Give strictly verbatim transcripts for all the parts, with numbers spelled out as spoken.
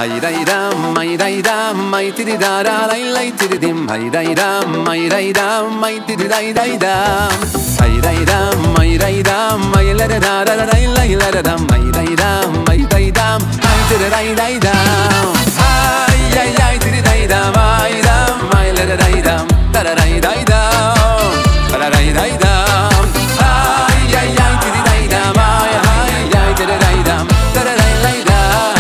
Hai dai dam, mai dai dam, mai ti di da da dai lei ti di dim. Hai dai dam, mai dai dam, mai ti di dai dai dam. Hai dai dam, mai dai dam, mai la da da da dai lei la da dam. Hai dai dam, mai dai dam, mai ti di dai dai dam. Ai ai ai ti di dai dam, mai dam, mai la da dai dam, da da dai dai dam, da da dai dai dam. Ai ai ai ti di dai dam, ai ai ai ti di dai dam, da da dai dai dam.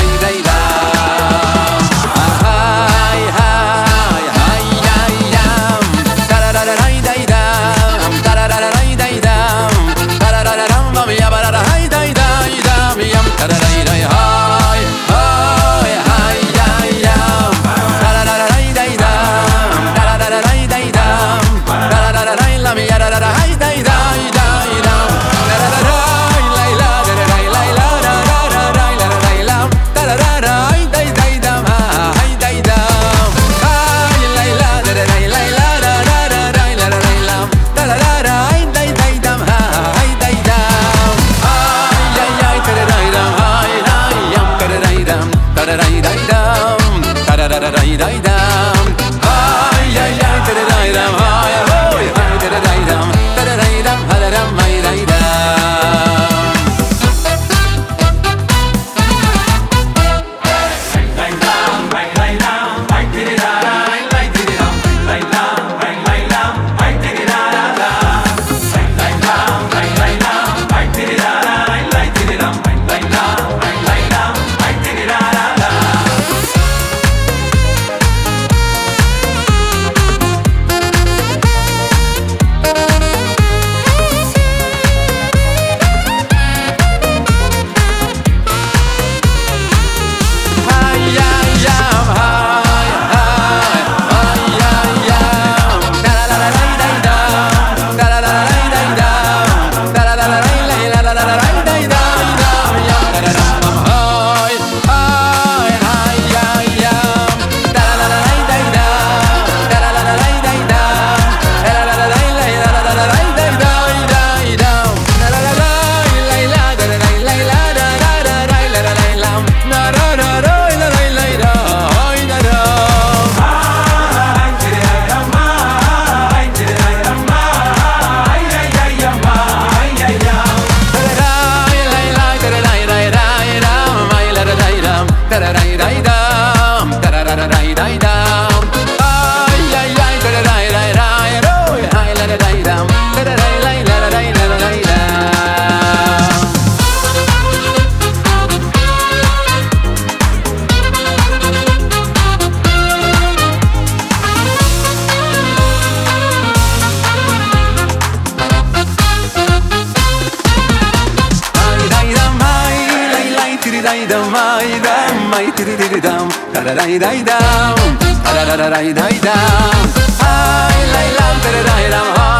Dai dam, mai dam, mai ti di di dam, da da dai dai dam, da da da dai dai dam. Ai lai lam, da da dai dam.